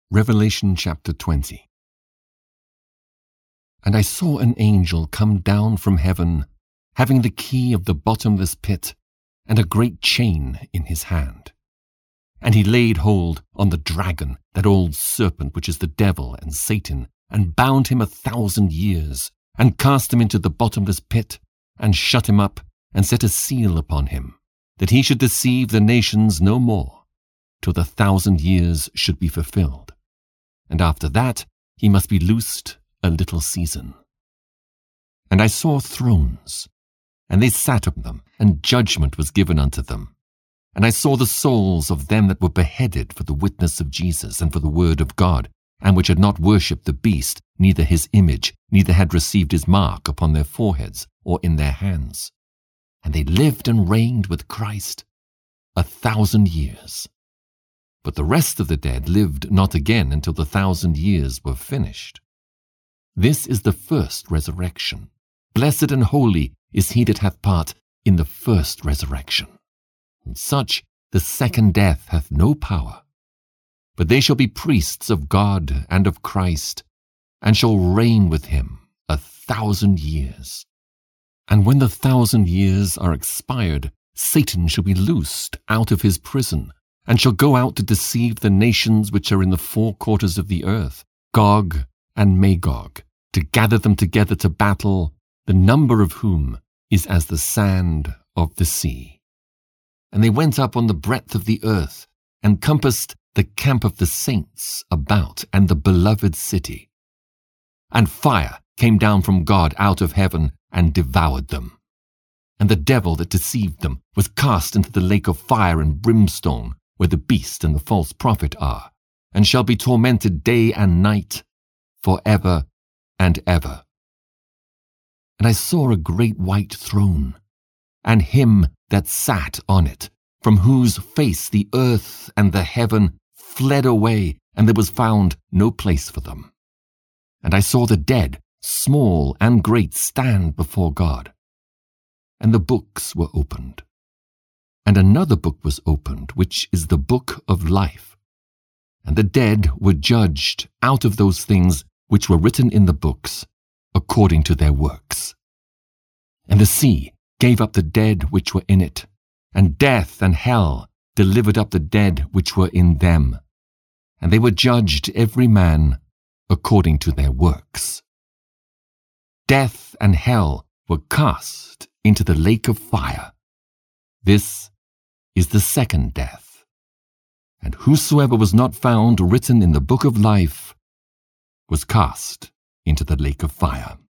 Revelation chapter 20. And I saw an angel come down from heaven, having the key of the bottomless pit, and a great chain in his hand. And he laid hold on the dragon, that old serpent which is the devil and Satan, and bound him 1,000 years, and cast him into the bottomless pit, and shut him up, and set a seal upon him, that he should deceive the nations no more, till the 1,000 years should be fulfilled. And after that he must be loosed a little season. And I saw thrones, and they sat on them, and judgment was given unto them. And I saw the souls of them that were beheaded for the witness of Jesus and for the word of God, and which had not worshipped the beast, neither his image, neither had received his mark upon their foreheads or in their hands. And they lived and reigned with Christ 1,000 years. But the rest of the dead lived not again until the 1,000 years were finished. This is the first resurrection. Blessed and holy is he that hath part in the first resurrection. And such the second death hath no power. But they shall be priests of God and of Christ, and shall reign with him 1,000 years. And when the 1,000 years are expired, Satan shall be loosed out of his prison, and shall go out to deceive the nations which are in the four quarters of the earth, Gog and Magog, to gather them together to battle, the number of whom is as the sand of the sea. And they went up on the breadth of the earth, and compassed the camp of the saints about, and the beloved city. And fire came down from God out of heaven, and devoured them. And the devil that deceived them was cast into the lake of fire and brimstone, where the beast and the false prophet are, and shall be tormented day and night, for ever and ever. And I saw a great white throne, and him that sat on it, from whose face the earth and the heaven fled away, and there was found no place for them. And I saw the dead, small and great, stand before God. And the books were opened. And another book was opened, which is the book of life. And the dead were judged out of those things which were written in the books, according to their works. And the sea gave up the dead which were in it, and death and hell delivered up the dead which were in them. And they were judged every man according to their works. Death and hell were cast into the lake of fire. This is the second death. And whosoever was not found written in the book of life was cast into the lake of fire.